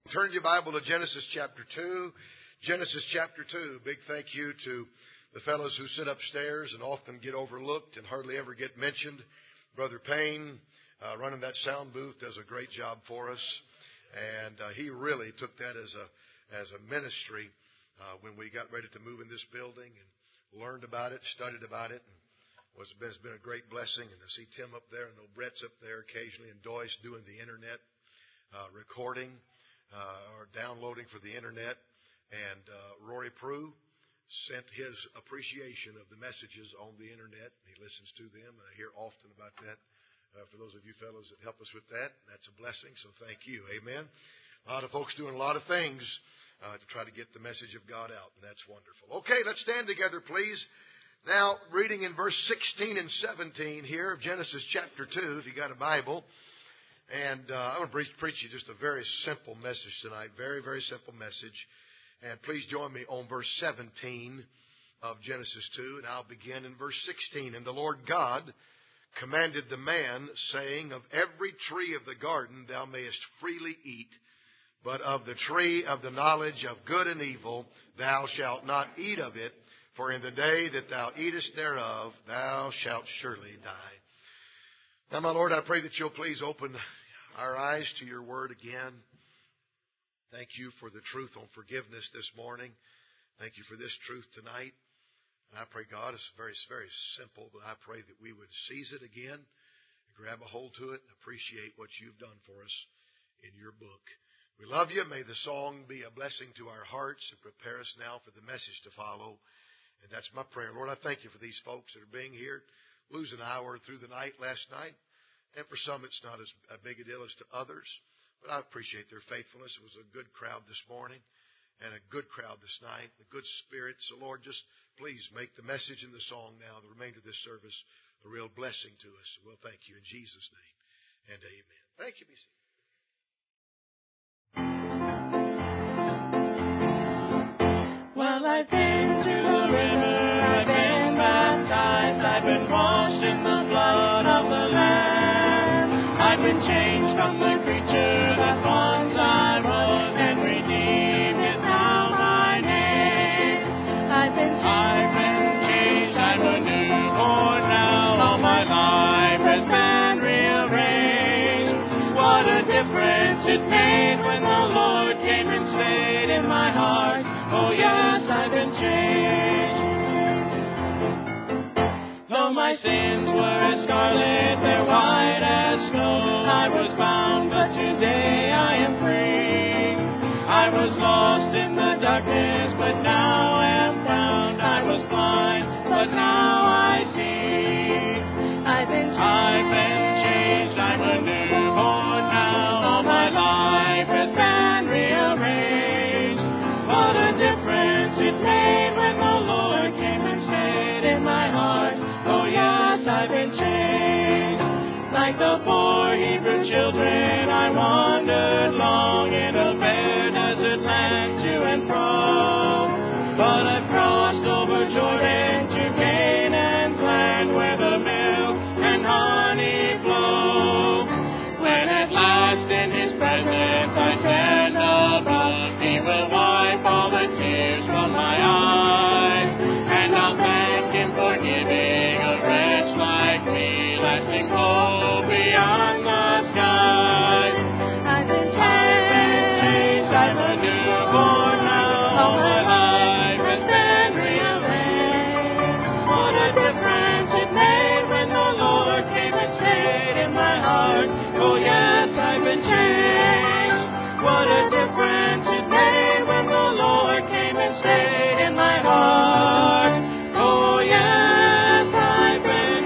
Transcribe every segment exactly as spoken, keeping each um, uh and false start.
Turn your Bible to Genesis chapter two. Genesis chapter two. Big thank you to the fellows who sit upstairs and often get overlooked and hardly ever get mentioned. Brother Payne, uh, running that sound booth, does a great job for us. And uh, he really took that as a as a ministry uh, when we got ready to move in this building and learned about it, studied about it, and was has been a great blessing. And to see Tim up there and no Brett's up there occasionally, and Doyce doing the internet uh, recording. Uh, or downloading for the internet, and uh, Rory Prue sent his appreciation of the messages on the internet. He listens to them, and I hear often about that. Uh, for those of you fellows that help us with that, that's a blessing, so thank you. Amen. A lot of folks doing a lot of things uh, to try to get the message of God out, and that's wonderful. Okay, let's stand together, please. Now, reading in verse sixteen and seventeen here of Genesis chapter two, if you got a Bible. And uh, I'm going to preach, preach you just a very simple message tonight. Very, very simple message. And please join me on verse seventeen of Genesis two. And I'll begin in verse sixteen. And the Lord God commanded the man, saying, Of every tree of the garden thou mayest freely eat, but of the tree of the knowledge of good and evil thou shalt not eat of it, for in the day that thou eatest thereof thou shalt surely die. Now, my Lord, I pray that you'll please open our eyes to your word again. Thank you for the truth on forgiveness this morning. Thank you for this truth tonight. And I pray, God, it's very, very simple, but I pray that we would seize it again, grab a hold to it, and appreciate what you've done for us in your book. We love you. May the song be a blessing to our hearts and prepare us now for the message to follow. And that's my prayer. Lord, I thank you for these folks that are being here. Lose an hour through the night last night. And for some, it's not as big a deal as to others. But I appreciate their faithfulness. It was a good crowd this morning and a good crowd this night, a good spirit. So, Lord, just please make the message and the song now, the remainder of this service, a real blessing to us. We'll thank you in Jesus' name and amen. Thank you, B C. Well, I've been to the river, I've been baptized, I've been washed in the blood of the Lamb. I've been changed from the creature that once I was, and redeemed is now my name. I've been I've been changed, I'm a newborn now. All my life has been rearranged. What a difference it made when the Lord came and stayed in my heart. Oh yes, I've been changed. Though my sins were as scarlet, they're white as snow. I was bound, but today I am free. I was lost in the darkness, but now am found. I was blind, but now I see. I've been changed. I've been changed. I'm a newborn now. All my life has been rearranged. What a difference it made when the Lord came and stayed in my heart. Oh yes, I've been changed. Like the poor Hebrew children, I wandered long in a bare desert land to and fro. But I've crossed over Jordan to Canaan's land, where the milk and honey flow. When at last in His presence I stand above, He will wipe all the tears from my eyes, and I'll thank Him for giving a wretch like me lasting hope beyond the skies. I've been changed. I've been changed. I'm a newborn now. All my life has been rearranged. What a difference it made when the Lord came and stayed in my heart. Oh yes, I've been changed. What a difference it made when the Lord came and stayed in my heart. Oh yes, I've been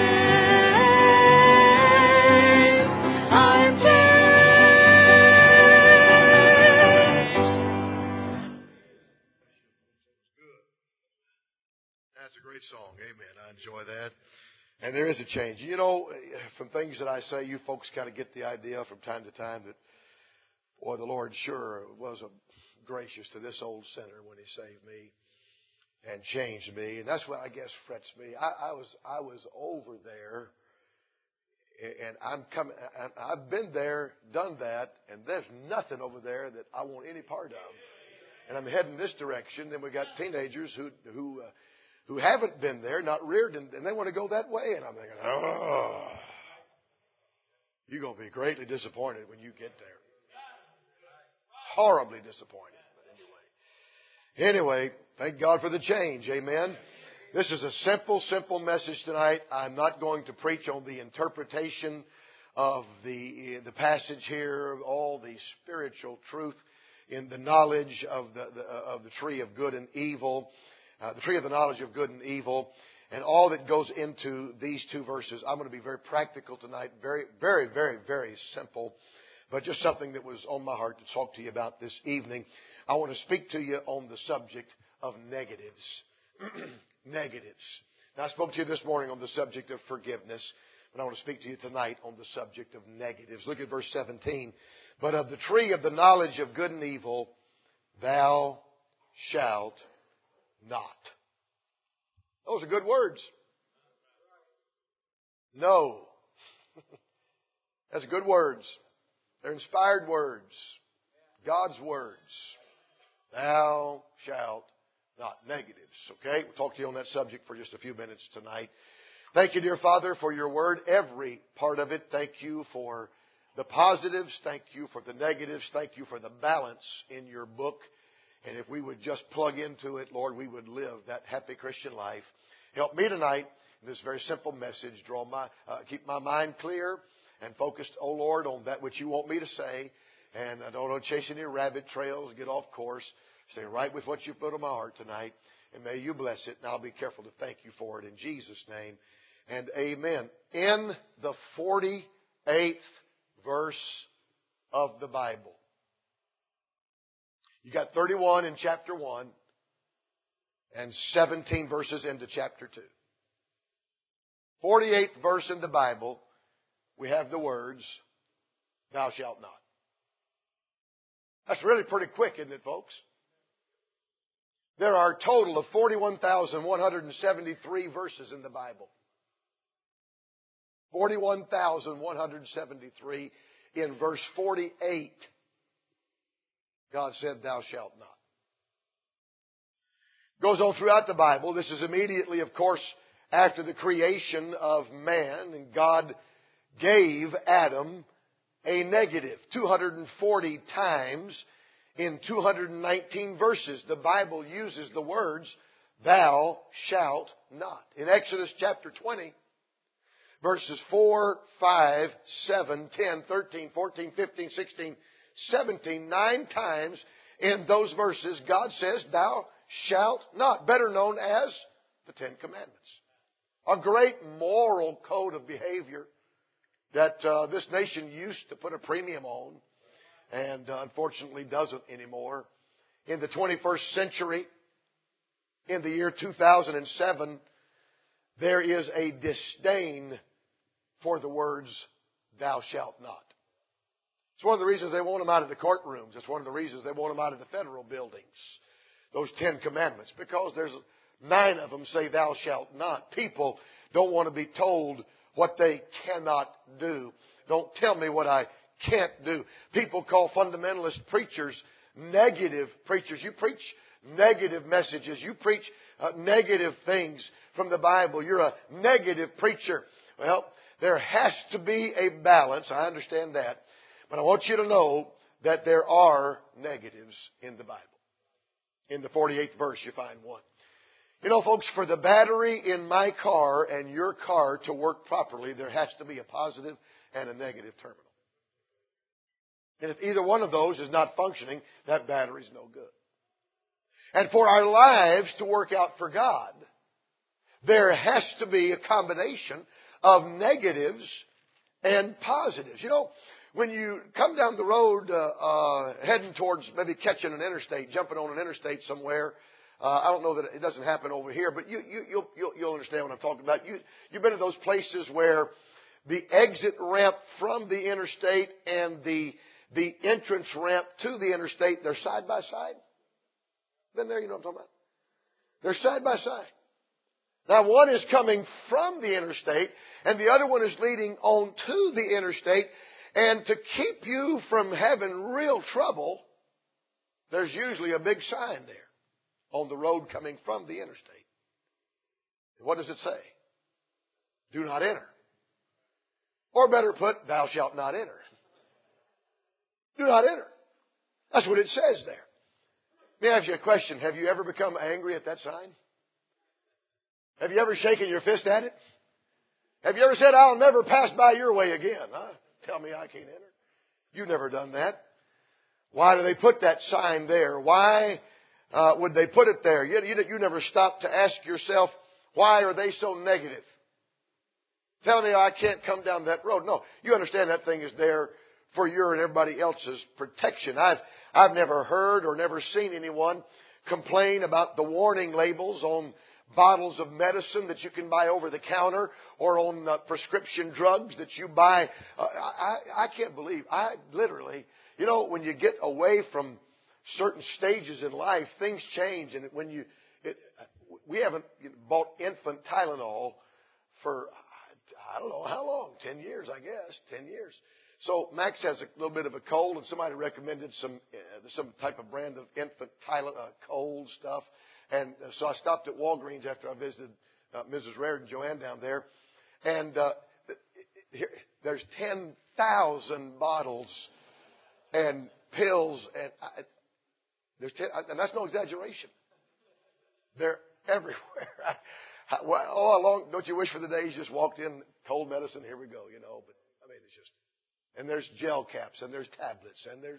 changed. I'm changed. That's a great song. Amen. I enjoy that. And there is a change. You know, from things that I say, you folks kind of get the idea from time to time that, boy, the Lord sure was a gracious to this old sinner when He saved me and changed me. And that's what I guess frets me. I, I was I was over there And I'm coming, I've been there, done that, and there's nothing over there that I want any part of. And I'm heading this direction. Then we got teenagers who who uh, who haven't been there, not reared, and, and they want to go that way. And I'm thinking, oh, you're going to be greatly disappointed when you get there. Horribly disappointed. But anyway, anyway, thank God for the change. Amen. This is a simple, simple message tonight. I'm not going to preach on the interpretation of the the passage here, all the spiritual truth in the knowledge of the, the of the tree of good and evil, uh, the tree of the knowledge of good and evil, and all that goes into these two verses. I'm going to be very practical tonight, very, very, very, very simple, but just something that was on my heart to talk to you about this evening. I want to speak to you on the subject of negatives. Negatives. Now, I spoke to you this morning on the subject of forgiveness, but I want to speak to you tonight on the subject of negatives. Look at verse seventeen. But of the tree of the knowledge of good and evil, thou shalt not. Those are good words. No. That's good words. They're inspired words. God's words. Thou shalt not. Negatives. Okay? We'll talk to you on that subject for just a few minutes tonight. Thank you, dear Father, for your word. Every part of it. Thank you for the positives. Thank you for the negatives. Thank you for the balance in your book. And if we would just plug into it, Lord, we would live that happy Christian life. Help me tonight in this very simple message. Draw my, uh, keep my mind clear and focused, oh Lord, on that which you want me to say. And I don't want to chase any rabbit trails, get off course. Stay right with what you put on my heart tonight. And may you bless it. And I'll be careful to thank you for it in Jesus' name. And amen. In the forty-eighth verse of the Bible. You got thirty-one in chapter one and seventeen verses into chapter two. forty-eighth verse in the Bible, we have the words, thou shalt not. That's really pretty quick, isn't it, folks? There are a total of forty-one thousand one hundred seventy-three verses in the Bible. forty-one thousand one hundred seventy-three. In verse forty-eight, God said, thou shalt not. Goes on throughout the Bible. This is immediately, of course, after the creation of man. And God gave Adam a negative two hundred forty times in two hundred nineteen verses. The Bible uses the words, thou shalt not. In Exodus chapter twenty, verses four, five, seven, ten, thirteen, fourteen, fifteen, sixteen, seventeen, nine times in those verses, God says, thou shalt not, better known as the Ten Commandments. A great moral code of behavior that uh, this nation used to put a premium on, and uh, unfortunately doesn't anymore. In the twenty-first century, in the year two thousand seven, there is a disdain for the words, thou shalt not. It's one of the reasons they want them out of the courtrooms. It's one of the reasons they want them out of the federal buildings. Those Ten Commandments. Because there's nine of them say, thou shalt not. People don't want to be told what they cannot do. Don't tell me what I can't do. People call fundamentalist preachers negative preachers. You preach negative messages. You preach uh, negative things from the Bible. You're a negative preacher. Well, there has to be a balance. I understand that. But I want you to know that there are negatives in the Bible. In the forty-eighth verse, you find one. You know, folks, for the battery in my car and your car to work properly, there has to be a positive and a negative terminal. And if either one of those is not functioning, that battery's no good. And for our lives to work out for God, there has to be a combination of negatives and positives. You know, when you come down the road uh, uh, heading towards maybe catching an interstate, jumping on an interstate somewhere, uh, I don't know that it doesn't happen over here, but you, you, you'll, you'll, you'll understand what I'm talking about. You, you've been to those places where the exit ramp from the interstate and the the entrance ramp to the interstate, they're side by side. Been there, you know what I'm talking about? They're side by side. Now one is coming from the interstate and the other one is leading on to the interstate. And to keep you from having real trouble, there's usually a big sign there on the road coming from the interstate. What does it say? Do not enter. Or better put, thou shalt not enter. Do not enter. That's what it says there. Let me ask you a question. Have you ever become angry at that sign? Have you ever shaken your fist at it? Have you ever said, I'll never pass by your way again? Huh? Tell me I can't enter. You've never done that. Why do they put that sign there? Why uh, would they put it there? You, you, you never stop to ask yourself, why are they so negative? Tell me I can't come down that road. No, you understand that thing is there for your and everybody else's protection. I've, I've never heard or never seen anyone complain about the warning labels on bottles of medicine that you can buy over the counter or on uh, prescription drugs that you buy. Uh, I, I can't believe, I literally, you know, when you get away from certain stages in life, things change. And when you, it, we haven't bought infant Tylenol for, I don't know how long, ten years, I guess, ten years. So Max has a little bit of a cold and somebody recommended some, uh, some type of brand of infant Tylenol, uh, cold stuff. And so I stopped at Walgreens after I visited uh, Missus Raird and Joanne down there. And uh, here, there's ten thousand bottles and pills. And I, there's ten, and that's no exaggeration. They're everywhere. I, well, oh, how long, don't you wish for the days you just walked in, cold medicine, here we go, you know. But, I mean, it's just, and there's gel caps and there's tablets and there's.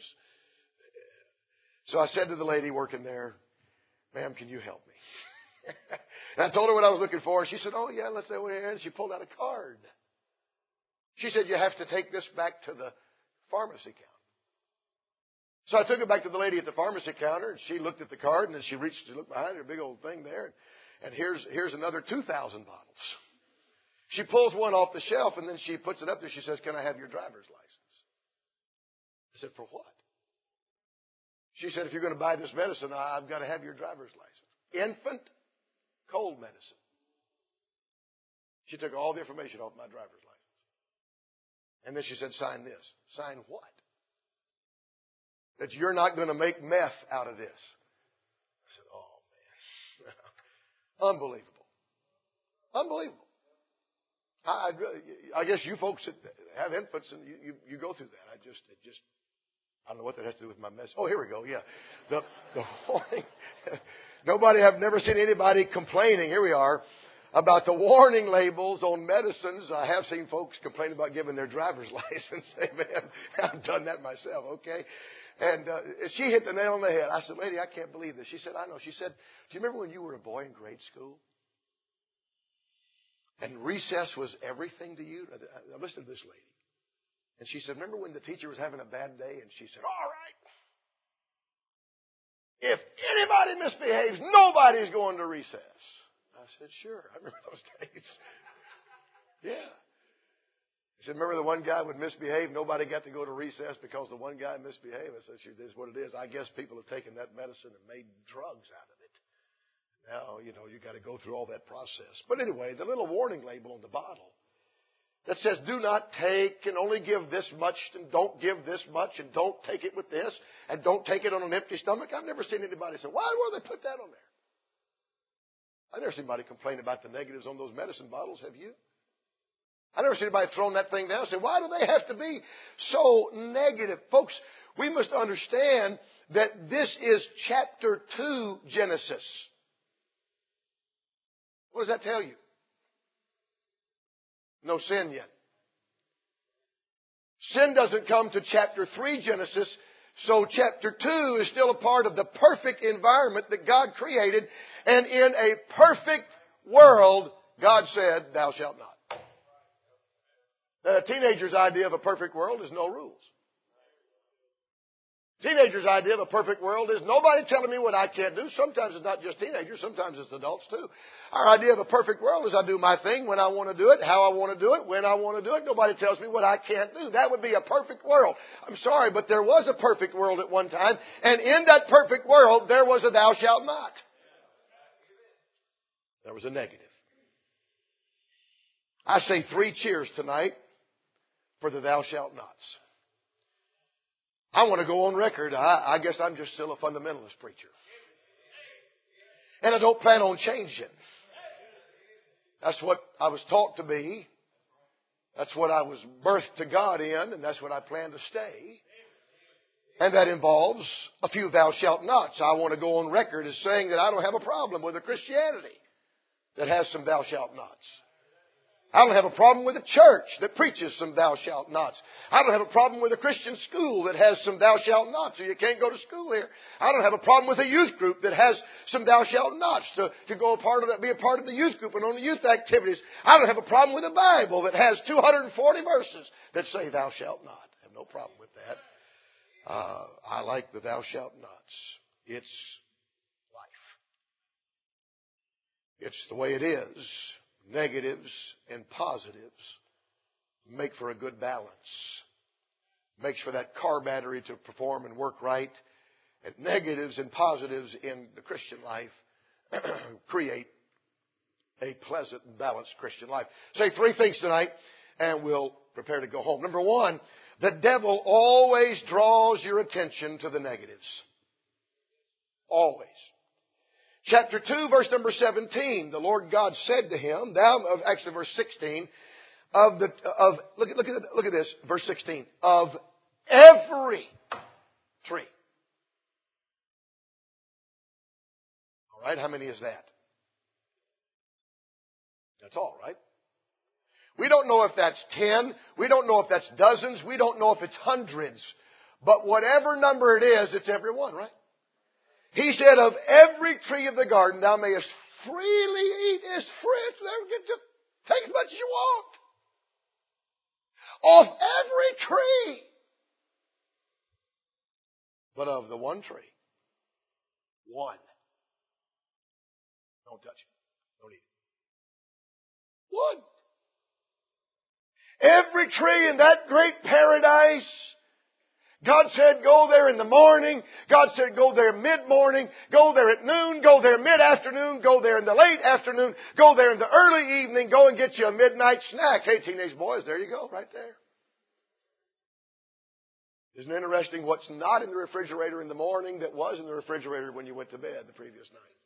So I said to the lady working there, ma'am, can you help me? And I told her what I was looking for. And she said, oh, yeah, let's go in. And she pulled out a card. She said, you have to take this back to the pharmacy counter. So I took it back to the lady at the pharmacy counter. And she looked at the card. And then she reached to look behind her, big old thing there. And here's, here's another two thousand bottles. She pulls one off the shelf. And then she puts it up there. She says, can I have your driver's license? I said, for what? She said, if you're going to buy this medicine, I've got to have your driver's license. Infant cold medicine. She took all the information off my driver's license. And then she said, sign this. Sign what? That you're not going to make meth out of this. I said, oh, man. Unbelievable. Unbelievable. I, I, I guess you folks that have infants, and you, you, you go through that. I just, it just, I don't know what that has to do with my message. Oh, here we go. Yeah. The, the warning. Nobody, I've never seen anybody complaining. Here we are about the warning labels on medicines. I have seen folks complain about giving their driver's license. Amen. I've done that myself. Okay. And uh, she hit the nail on the head. I said, lady, I can't believe this. She said, I know. She said, do you remember when you were a boy in grade school? And recess was everything to you? Now, listen to this lady. And she said, remember when the teacher was having a bad day? And she said, all right. If anybody misbehaves, nobody's going to recess. I said, sure. I remember those days. Yeah. She said, remember the one guy would misbehave? Nobody got to go to recess because the one guy misbehaved. I said, sure, this is what it is. I guess people have taken that medicine and made drugs out of it. Now, you know, you got to go through all that process. But anyway, the little warning label on the bottle that says, do not take and only give this much and don't give this much and don't take it with this and don't take it on an empty stomach. I've never seen anybody say, why would they put that on there? I've never seen anybody complain about the negatives on those medicine bottles. Have you? I've never seen anybody thrown that thing down and say, why do they have to be so negative? Folks, we must understand that this is chapter two Genesis. What does that tell you? No sin yet. Sin doesn't come to chapter three Genesis, so chapter two is still a part of the perfect environment that God created. And in a perfect world, God said, thou shalt not. A teenager's idea of a perfect world is no rules. Teenagers' idea of a perfect world is nobody telling me what I can't do. Sometimes it's not just teenagers. Sometimes it's adults too. Our idea of a perfect world is I do my thing when I want to do it, how I want to do it, when I want to do it. Nobody tells me what I can't do. That would be a perfect world. I'm sorry, but there was a perfect world at one time. And in that perfect world, there was a thou shalt not. There was a negative. I say three cheers tonight for the thou shalt nots. I want to go on record. I, I guess I'm just still a fundamentalist preacher. And I don't plan on changing. That's what I was taught to be. That's what I was birthed to God in, and that's what I plan to stay. And that involves a few thou shalt nots. I want to go on record as saying that I don't have a problem with a Christianity that has some thou shalt nots. I don't have a problem with a church that preaches some thou shalt nots. I don't have a problem with a Christian school that has some thou shalt nots, so you can't go to school here. I don't have a problem with a youth group that has some thou shalt nots to, to go a part of that, be a part of the youth group and on the youth activities. I don't have a problem with a Bible that has two hundred forty verses that say thou shalt not. I have no problem with that. Uh, I like the thou shalt nots. It's life. It's the way it is. Negatives and positives make for a good balance. Makes for that car battery to perform and work right. And negatives and positives in the Christian life create a pleasant and balanced Christian life. Say three things tonight and we'll prepare to go home. Number one, the devil always draws your attention to the negatives. Always. Chapter two, verse number seventeen, the Lord God said to him, thou, of actually verse sixteen, of the, of, look at, look at, look at this, verse sixteen, of every tree. All right, how many is that? That's all, right? We don't know if that's ten. We don't know if that's dozens. We don't know if it's hundreds. But whatever number it is, it's every one, right? He said, of every tree of the garden thou mayest freely eat its fruit. Just take as much as you want. Of every tree. But of the one tree, one. Don't touch it. Don't eat it. One. Every tree in that great paradise, God said go there in the morning. God said go there mid-morning. Go there at noon. Go there mid-afternoon. Go there in the late afternoon. Go there in the early evening. Go and get you a midnight snack. Hey, teenage boys, there you go, right there. Isn't it interesting what's not in the refrigerator in the morning that was in the refrigerator when you went to bed the previous night?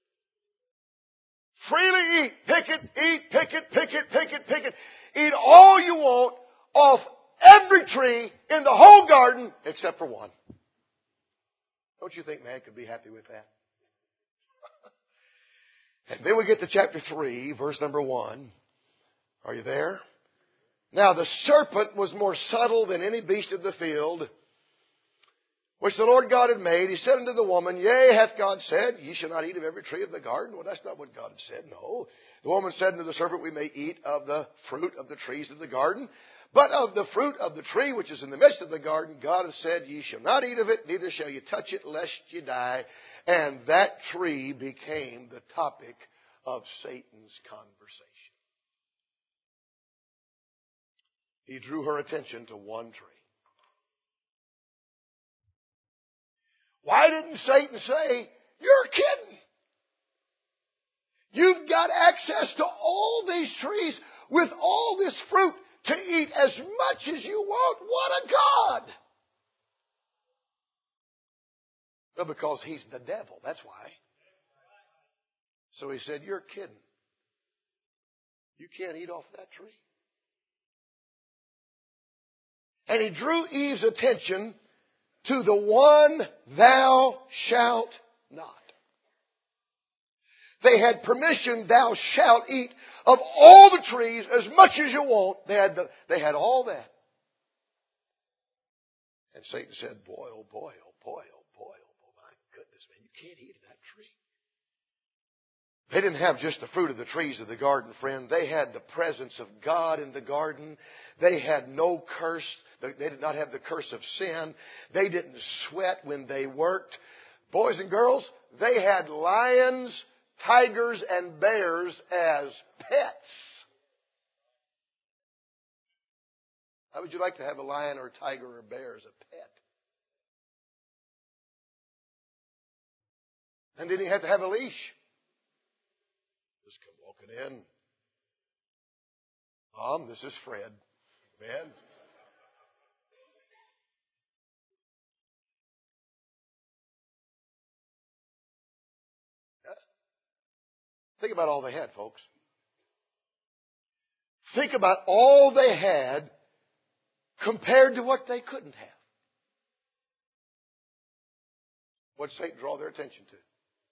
Freely eat. Pick it, eat, pick it, pick it, pick it, pick it. Eat all you want off every tree in the whole garden except for one. Don't you think man could be happy with that? And then we get to chapter three, verse number one. Are you there? Now the serpent was more subtle than any beast of the field, which the Lord God had made. He said unto the woman, yea, hath God said, ye shall not eat of every tree of the garden? Well, that's not what God had said, no. The woman said unto the serpent, we may eat of the fruit of the trees of the garden. But of the fruit of the tree which is in the midst of the garden, God has said, ye shall not eat of it, neither shall you touch it, lest ye die. And that tree became the topic of Satan's conversation. He drew her attention to one tree. Why didn't Satan say, you're kidding? You've got access to all these trees with all this fruit to eat as much as you want. What a God! Well, because he's the devil. That's why. So he said, you're kidding. You can't eat off that tree. And he drew Eve's attention to the one thou shalt not. They had permission, thou shalt eat of all the trees as much as you want. They had, the, they had all that. And Satan said, boy, oh boy, oh boy, oh boy, oh my goodness, man, you can't eat of that tree. They didn't have just the fruit of the trees of the garden, friend. They had the presence of God in the garden. They had no curse. They did not have the curse of sin. They didn't sweat when they worked. Boys and girls, they had lions, tigers, and bears as pets. How would you like to have a lion or a tiger or a bear as a pet? And didn't he have to have a leash? Just come walking in. Mom, this is Fred. Man. Think about all they had, folks. Think about all they had compared to what they couldn't have. What did Satan draw their attention to?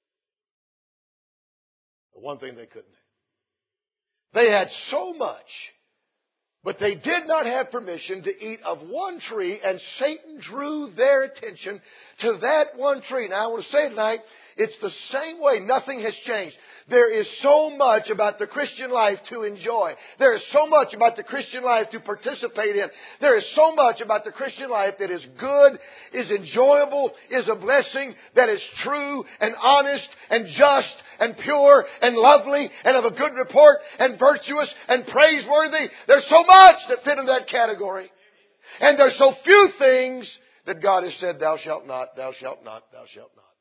The one thing they couldn't have. They had so much, but they did not have permission to eat of one tree, and Satan drew their attention to that one tree. Now, I want to say tonight, it's the same way. Nothing has changed. There is so much about the Christian life to enjoy. There is so much about the Christian life to participate in. There is so much about the Christian life that is good, is enjoyable, is a blessing, that is true and honest and just and pure and lovely and of a good report and virtuous and praiseworthy. There's so much that fit in that category. And there's so few things that God has said, thou shalt not, thou shalt not, thou shalt not.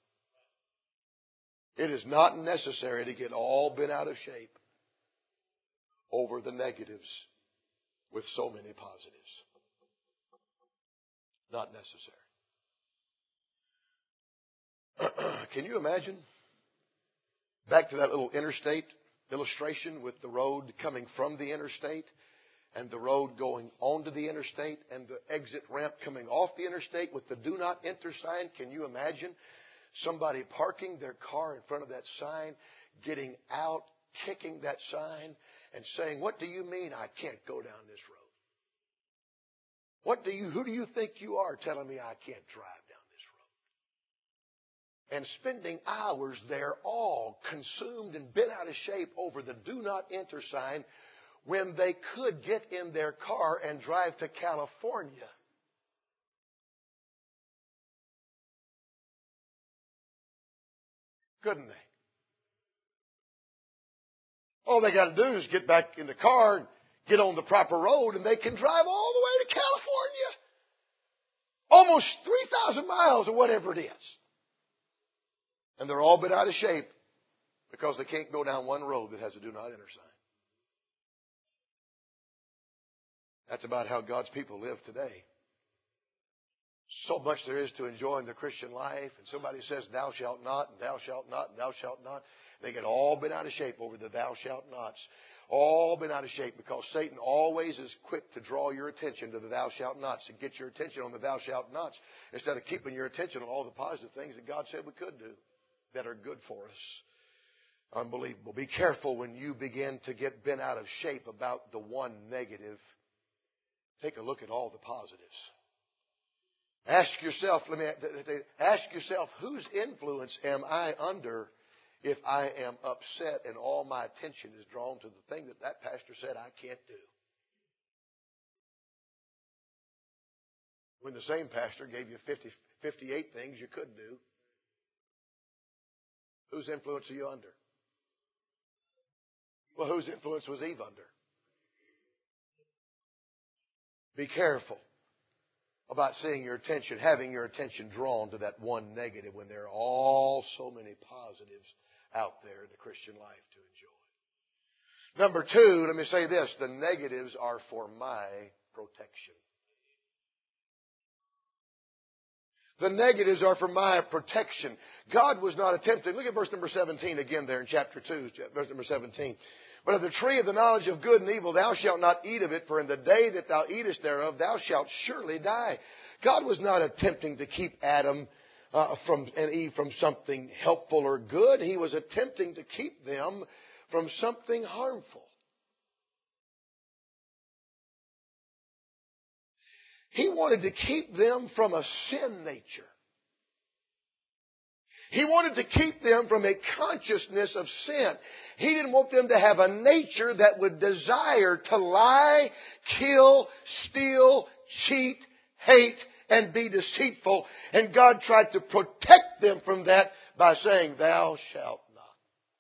It is not necessary to get all bent out of shape over the negatives with so many positives. Not necessary. Can you imagine? Back to that little interstate illustration with the road coming from the interstate and the road going onto the interstate and the exit ramp coming off the interstate with the do not enter sign. Can you imagine somebody parking their car in front of that sign, getting out, kicking that sign, and saying, what do you mean I can't go down this road? What do you, who do you think you are telling me I can't drive down this road? And spending hours there all consumed and bent out of shape over the do not enter sign when they could get in their car and drive to California. Couldn't they? All they got to do is get back in the car and get on the proper road, and they can drive all the way to California. Almost three thousand miles or whatever it is. And they're all been out of shape because they can't go down one road that has a do not enter sign. That's about how God's people live today. So much there is to enjoy in the Christian life, and somebody says, thou shalt not, and thou shalt not, and thou shalt not. They get all been out of shape over the thou shalt nots. All been out of shape because Satan always is quick to draw your attention to the thou shalt nots, to get your attention on the thou shalt nots, instead of keeping your attention on all the positive things that God said we could do that are good for us. Unbelievable. Be careful when you begin to get bent out of shape about the one negative. Take a look at all the positives. Ask yourself, let me ask yourself, whose influence am I under if I am upset and all my attention is drawn to the thing that that pastor said I can't do? When the same pastor gave you fifty, fifty-eight things you could do. Whose influence are you under? Well, whose influence was Eve under? Be careful about seeing your attention, having your attention drawn to that one negative when there are all so many positives out there in the Christian life to enjoy. Number two, let me say this, the negatives are for my protection. The negatives are for my protection. God was not attempting. Look at verse number seventeen again there in chapter two, verse number seventeen. But of the tree of the knowledge of good and evil thou shalt not eat of it, for in the day that thou eatest thereof thou shalt surely die. God was not attempting to keep Adam uh, from and Eve from something helpful or good. He was attempting to keep them from something harmful. He wanted to keep them from a sin nature. He wanted to keep them from a consciousness of sin. He didn't want them to have a nature that would desire to lie, kill, steal, cheat, hate, and be deceitful. And God tried to protect them from that by saying, thou shalt not.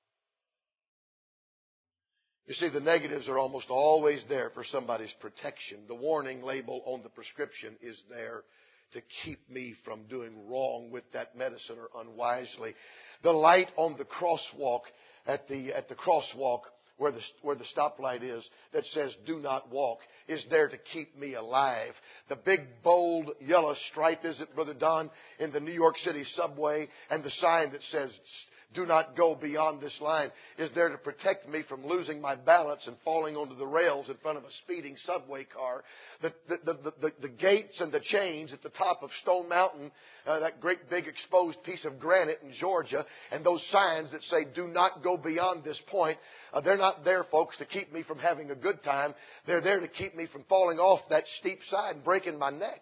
You see, the negatives are almost always there for somebody's protection. The warning label on the prescription is there to keep me from doing wrong with that medicine or unwisely. The light on the crosswalk at the at the crosswalk where the, where the stoplight is that says do not walk is there to keep me alive. The big, bold, yellow stripe, is it, Brother Don, in the New York City subway, and the sign that says do not go beyond this line is there to protect me from losing my balance and falling onto the rails in front of a speeding subway car. The, the, the, the, the gates and the chains at the top of Stone Mountain, uh, that great big exposed piece of granite in Georgia, and those signs that say do not go beyond this point, uh, they're not there, folks, to keep me from having a good time. They're there to keep me from falling off that steep side and breaking my neck.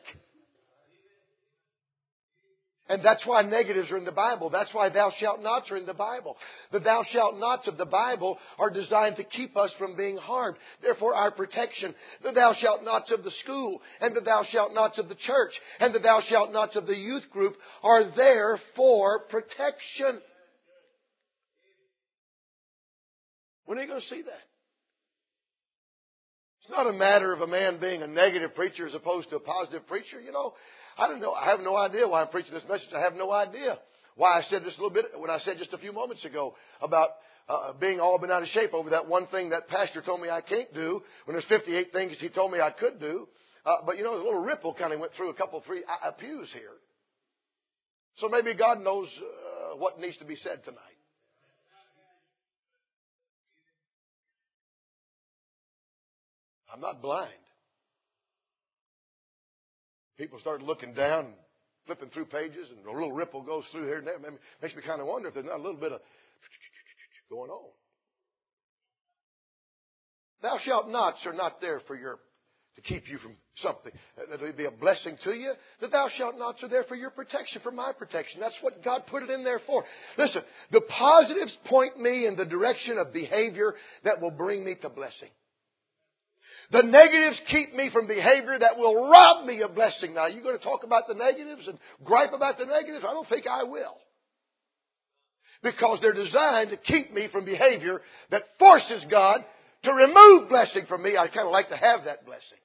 And that's why negatives are in the Bible. That's why thou shalt nots are in the Bible. The thou shalt nots of the Bible are designed to keep us from being harmed. Therefore, our protection. The thou shalt nots of the school and the thou shalt nots of the church and the thou shalt nots of the youth group are there for protection. When are you going to see that? It's not a matter of a man being a negative preacher as opposed to a positive preacher. You know, I don't know. I have no idea why I'm preaching this message. I have no idea why I said this a little bit when I said just a few moments ago about uh, being all been out of shape over that one thing that pastor told me I can't do when there's fifty-eight things he told me I could do. Uh, but you know, a little ripple kind of went through a couple, three uh, pews here. So maybe God knows uh, what needs to be said tonight. I'm not blind. People start looking down, flipping through pages, and a little ripple goes through here and there. It makes me kind of wonder if there's not a little bit of going on. Thou shalt nots are not there for your to keep you from something. That will be a blessing to you. The thou shalt nots are there for your protection, for my protection. That's what God put it in there for. Listen, the positives point me in the direction of behavior that will bring me to blessing. The negatives keep me from behavior that will rob me of blessing. Now, you're going to talk about the negatives and gripe about the negatives? I don't think I will. Because they're designed to keep me from behavior that forces God to remove blessing from me. I kind of like to have that blessing.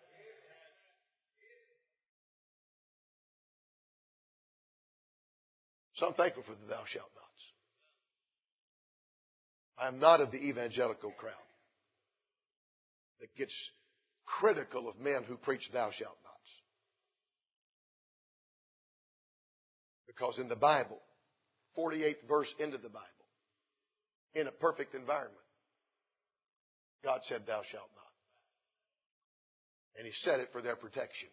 So I'm thankful for the thou shalt nots. I am not of the evangelical crowd that gets critical of men who preach thou shalt nots. Because in the Bible, forty-eighth verse into the Bible, in a perfect environment, God said thou shalt not. And He said it for their protection.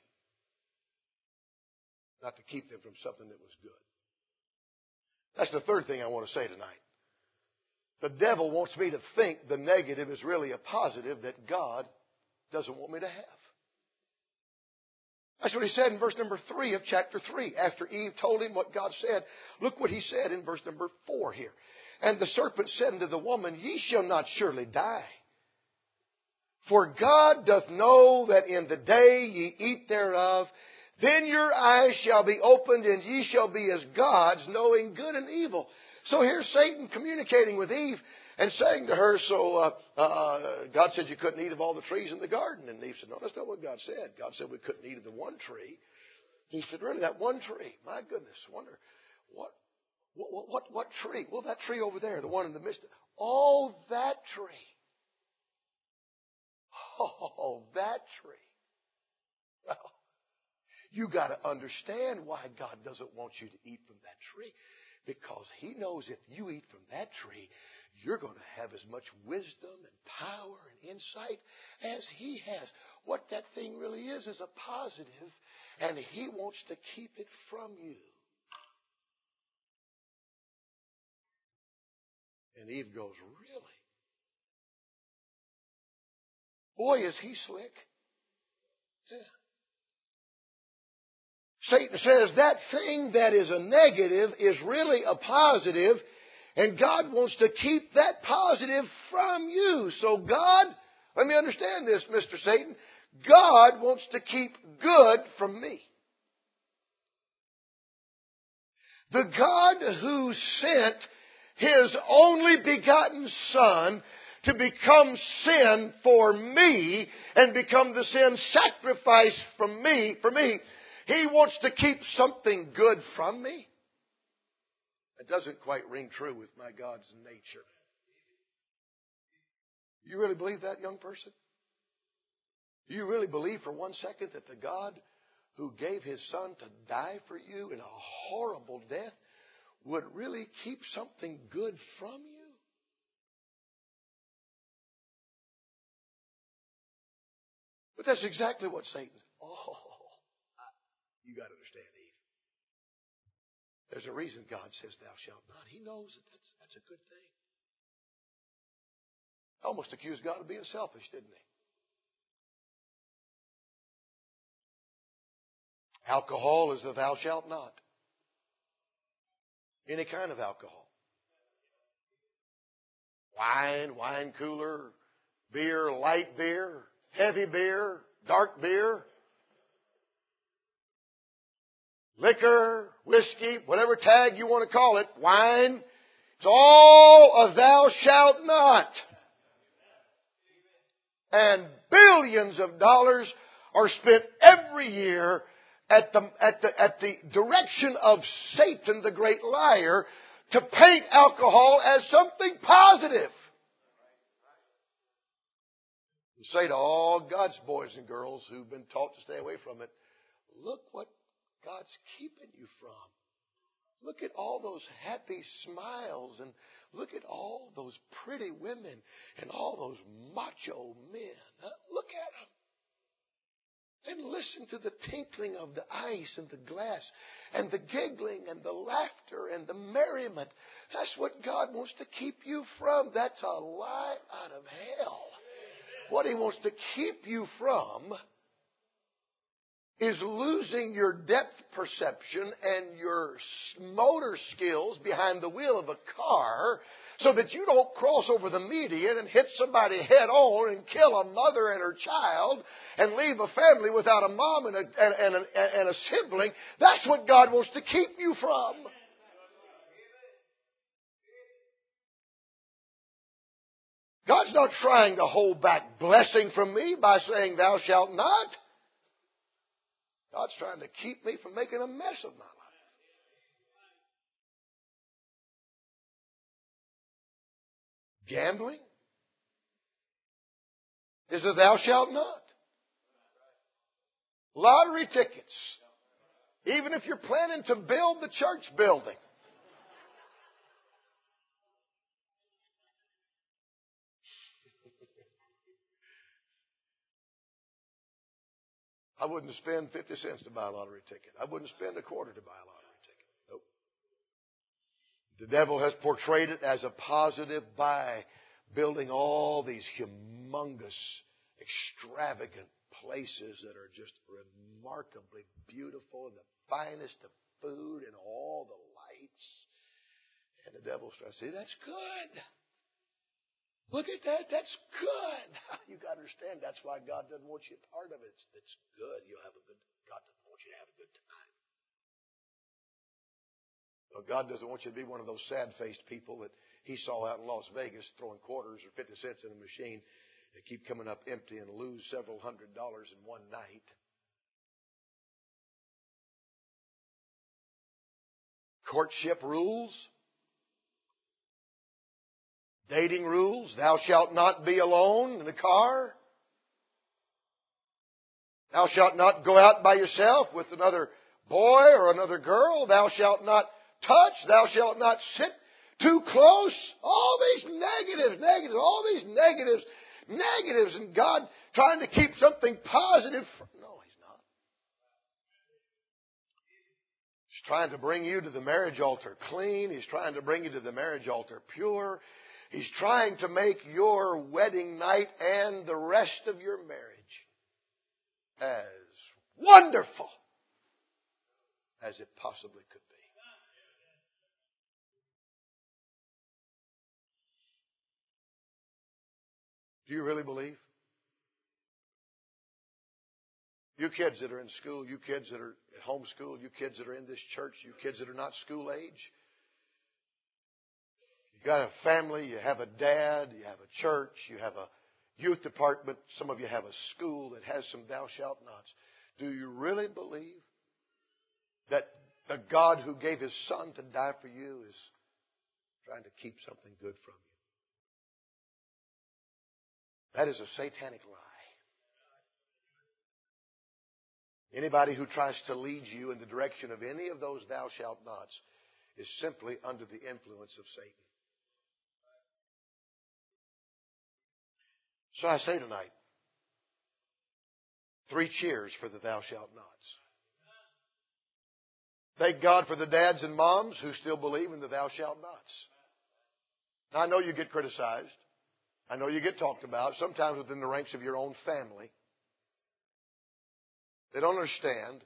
Not to keep them from something that was good. That's the third thing I want to say tonight. The devil wants me to think the negative is really a positive that God doesn't want me to have. That's what he said in verse number three of chapter three. After Eve told him what God said, look what he said in verse number four here. And the serpent said unto the woman, Ye shall not surely die. For God doth know that in the day ye eat thereof, then your eyes shall be opened, and ye shall be as gods, knowing good and evil. So here's Satan communicating with Eve and saying to her, so uh, uh, God said you couldn't eat of all the trees in the garden. And Eve said, no, that's not what God said. God said we couldn't eat of the one tree. He said, really, that one tree? My goodness, wonder, what, what, what, what tree? Well, that tree over there, the one in the midst. Oh, that tree. Oh, that tree. Well, you got to understand why God doesn't want you to eat from that tree. Because He knows if you eat from that tree, you're going to have as much wisdom and power and insight as He has. What that thing really is is a positive, and He wants to keep it from you. And Eve goes, really? Boy, is he slick. Yeah. Satan says that thing that is a negative is really a positive, and God wants to keep that positive from you. So God, let me understand this, Mister Satan. God wants to keep good from me. The God who sent His only begotten Son to become sin for me and become the sin sacrifice from me, for me, He wants to keep something good from me. It doesn't quite ring true with my God's nature. You really believe that, young person? Do you really believe for one second that the God who gave His Son to die for you in a horrible death would really keep something good from you? But that's exactly what Satan. Oh, you got to understand, Eve. There's a reason God says, "Thou shalt not." He knows that that's, that's a good thing. Almost accused God of being selfish, didn't he? Alcohol is the "thou shalt not." Any kind of alcohol. Wine, wine cooler, beer, light beer, heavy beer, dark beer, liquor, whiskey, whatever tag you want to call it, wine. It's all a "thou shalt not." And billions of dollars are spent every year at the, at the, at the direction of Satan, the great liar, to paint alcohol as something positive. And say to all God's boys and girls who've been taught to stay away from it, look what God's keeping you from. Look at all those happy smiles, and look at all those pretty women and all those macho men. Huh? Look at them. And listen to the tinkling of the ice and the glass and the giggling and the laughter and the merriment. That's what God wants to keep you from. That's a lie out of hell. What He wants to keep you from is losing your depth perception and your motor skills behind the wheel of a car so that you don't cross over the median and hit somebody head on and kill a mother and her child and leave a family without a mom and a, and, and, a, and a sibling. That's what God wants to keep you from. God's not trying to hold back blessing from me by saying, "Thou shalt not." God's trying to keep me from making a mess of my life. Gambling is a "thou shalt not." Lottery tickets. Even if you're planning to build the church building. I wouldn't spend fifty cents to buy a lottery ticket. I wouldn't spend a quarter to buy a lottery ticket. Nope. The devil has portrayed it as a positive by building all these humongous, extravagant places that are just remarkably beautiful and the finest of food and all the lights. And the devil's trying to say, "That's good. Look at that. That's good." You got to understand, that's why God doesn't want you part of it. It's, it's good. You'll have a good, God doesn't want you to have a good time. Well, God doesn't want you to be one of those sad-faced people that He saw out in Las Vegas throwing quarters or fifty cents in a machine and keep coming up empty and lose several hundred dollars in one night. Courtship rules. Dating rules. Thou shalt not be alone in the car. Thou shalt not go out by yourself with another boy or another girl. Thou shalt not touch. Thou shalt not sit too close. All these negatives, negatives, all these negatives, negatives. And God trying to keep something positive. No, He's not. He's trying to bring you to the marriage altar clean. He's trying to bring you to the marriage altar pure. He's trying to make your wedding night and the rest of your marriage as wonderful as it possibly could be. Do you really believe? You kids that are in school, you kids that are at home school, you kids that are in this church, you kids that are not school age, you got a family, you have a dad, you have a church, you have a youth department, some of you have a school that has some thou shalt nots. Do you really believe that the God who gave His Son to die for you is trying to keep something good from you? That is a satanic lie. Anybody who tries to lead you in the direction of any of those thou shalt nots is simply under the influence of Satan. So I say tonight, three cheers for the thou shalt nots. Thank God for the dads and moms who still believe in the thou shalt nots. Now, I know you get criticized. I know you get talked about, sometimes within the ranks of your own family. They don't understand.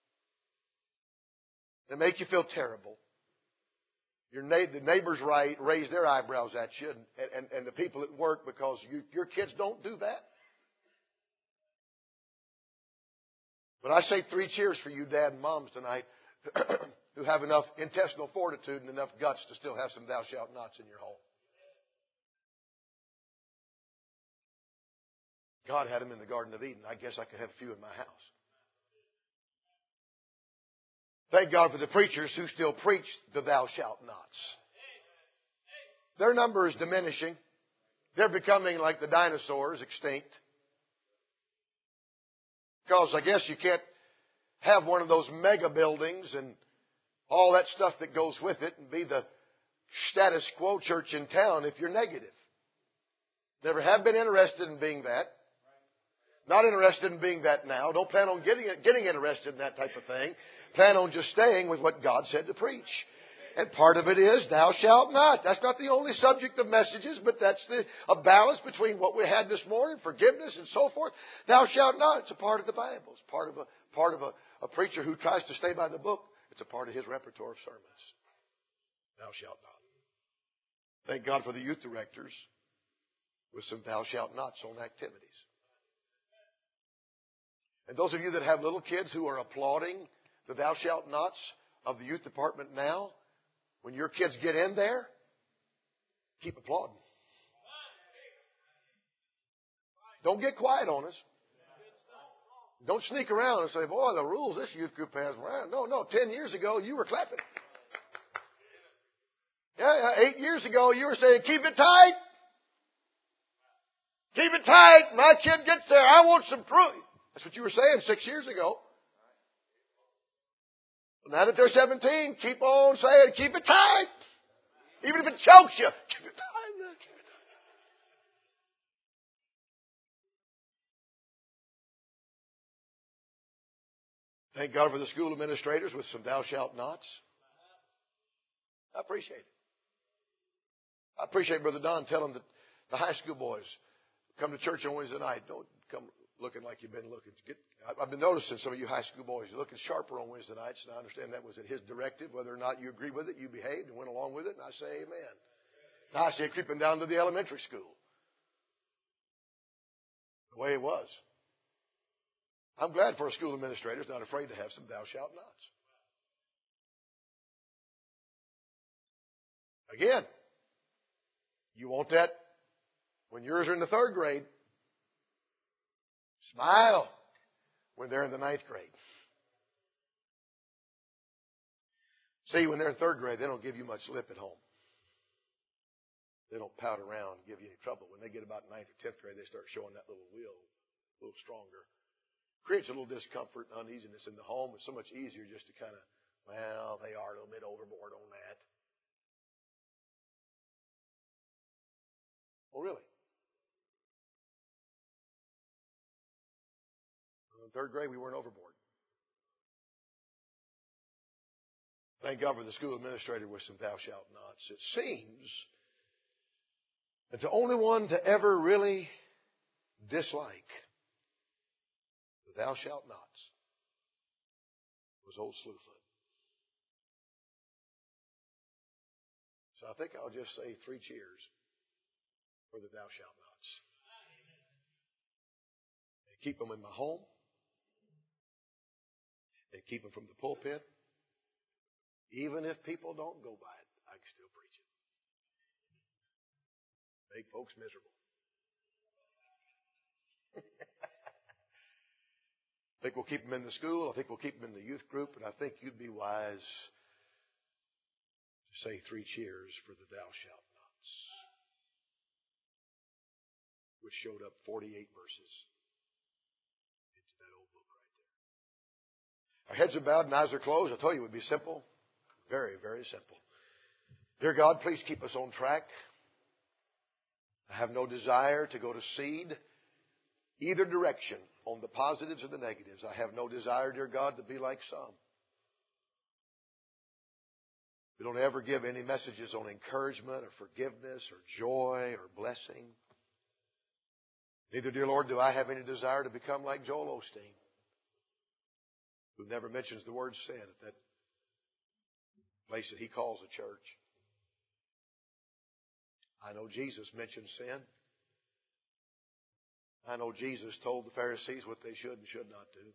They make you feel terrible. Your na- the neighbors right, raise their eyebrows at you, and, and, and the people at work, because you, your kids don't do that. But I say three cheers for you dad and moms tonight who have enough intestinal fortitude and enough guts to still have some thou shalt nots in your home. God had them in the Garden of Eden. I guess I could have a few in my house. Thank God for the preachers who still preach the thou shalt nots. Their number is diminishing. They're becoming like the dinosaurs, extinct. Because I guess you can't have one of those mega buildings and all that stuff that goes with it and be the status quo church in town if you're negative. Never have been interested in being that. Not interested in being that now. Don't plan on getting getting interested in that type of thing. Plan on just staying with what God said to preach. And part of it is, thou shalt not. That's not the only subject of messages, but that's the, a balance between what we had this morning, forgiveness and so forth. Thou shalt not. It's a part of the Bible. It's part of a part of a, a preacher who tries to stay by the book. It's a part of his repertoire of sermons. Thou shalt not. Thank God for the youth directors with some thou shalt nots on activities. And those of you that have little kids who are applauding the thou shalt nots of the youth department now, when your kids get in there, keep applauding. Don't get quiet on us. Don't sneak around and say, boy, the rules this youth group has. No, no, ten years ago you were clapping. Yeah, yeah, eight years ago you were saying, keep it tight. Keep it tight. My kid gets there. I want some proof. That's what you were saying six years ago. Now that they're seventeen, keep on saying, keep it tight. Even if it chokes you, keep it tight. Keep it tight. Thank God for the school administrators with some thou shalt nots. I appreciate it. I appreciate Brother Don telling the, the high school boys, come to church on Wednesday night. Don't come looking like you've been looking. Get, I've been noticing some of you high school boys, you're looking sharper on Wednesday nights, and I understand that was at his directive. Whether or not you agree with it, you behaved and went along with it, and I say amen. Now I see it creeping down to the elementary school. The way it was. I'm glad for a school administrator who's not afraid to have some thou shalt nots. Again, you want that when yours are in the third grade. Smile when they're in the ninth grade. See, when they're in third grade, they don't give you much lip at home. They don't pout around and give you any trouble. When they get about ninth or tenth grade, they start showing that little will a little stronger. Creates a little discomfort and uneasiness in the home. It's so much easier just to kind of, well, they are a little bit overboard on that. Oh, really? In third grade, we weren't overboard. Thank God for the school administrator with some thou shalt nots. It seems that the only one to ever really dislike the thou shalt nots was old Slewfoot. So I think I'll just say three cheers for the thou shalt nots. They keep them in my home. They keep them from the pulpit. Even if people don't go by it, I can still preach it. Make folks miserable. I think we'll keep them in the school. I think we'll keep them in the youth group. And I think you'd be wise to say three cheers for the thou shalt nots. which showed up forty-eight verses into that old book right there. Our heads are bowed and eyes are closed. I told you it would be simple. Very, very simple. Dear God, please keep us on track. I have no desire to go to seed either direction, on the positives or the negatives. I have no desire, dear God, to be like some. We don't ever give any messages on encouragement or forgiveness or joy or blessing. Neither, dear Lord, do I have any desire to become like Joel Osteen, who never mentions the word sin at that place that he calls a church. I know Jesus mentioned sin. I know Jesus told the Pharisees what they should and should not do.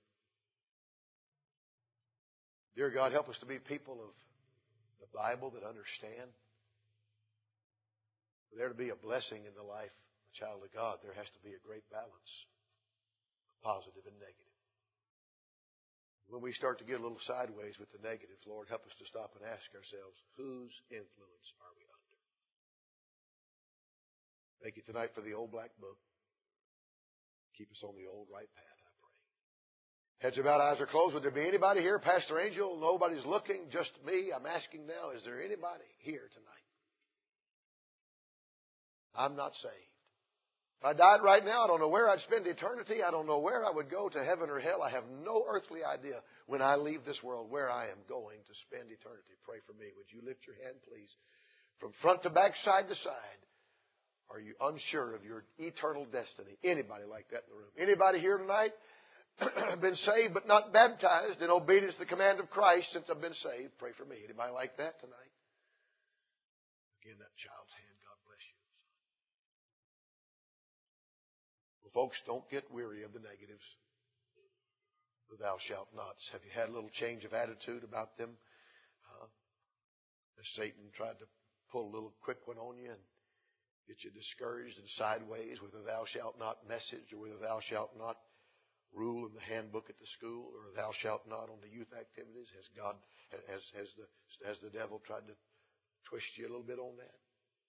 Dear God, help us to be people of the Bible that understand. For there to be a blessing in the life of a child of God, there has to be a great balance, positive and negative. When we start to get a little sideways with the negatives, Lord, help us to stop and ask ourselves, whose influence are we under? Thank you tonight for the old black book. Keep us on the old right path, I pray. Heads are bowed, eyes are closed. Would there be anybody here? Pastor Angel, nobody's looking, just me. I'm asking now, is there anybody here tonight? I'm not saved. If I died right now, I don't know where I'd spend eternity. I don't know where I would go, to heaven or hell. I have no earthly idea when I leave this world where I am going to spend eternity. Pray for me. Would you lift your hand, please? From front to back, side to side. Are you unsure of your eternal destiny? Anybody like that in the room? Anybody here tonight been saved but not baptized in obedience to the command of Christ since I've been saved? Pray for me. Anybody like that tonight? Again, that child's hand. God bless you. Well, folks, don't get weary of the negatives. The thou shalt nots. Have you had a little change of attitude about them? Uh, as Satan tried to pull a little quick one on you and get you discouraged and sideways with a thou shalt not message, or with a thou shalt not rule in the handbook at the school, or a thou shalt not on the youth activities. Has God, has, has the, has the devil tried to twist you a little bit on that?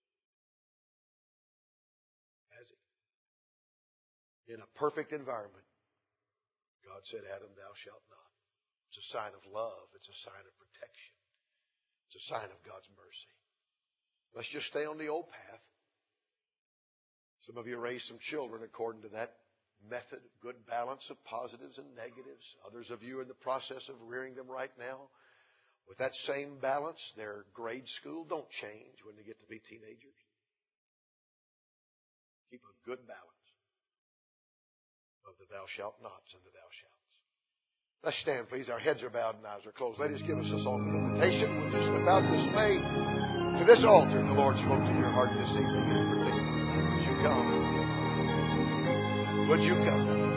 Has he? In a perfect environment, God said, Adam, thou shalt not. It's a sign of love. It's a sign of protection. It's a sign of God's mercy. Let's just stay on the old path. Some of you raised some children according to that method, good balance of positives and negatives. Others of you are in the process of rearing them right now. With that same balance, their grade school don't change when they get to be teenagers. Keep a good balance of the thou shalt nots and the thou shalts. Let's stand, please. Our heads are bowed and eyes are closed. Ladies, give us a song of invitation. Would you step out this way to this altar? The Lord spoke to your heart this evening in particular. Would you come? Would you come?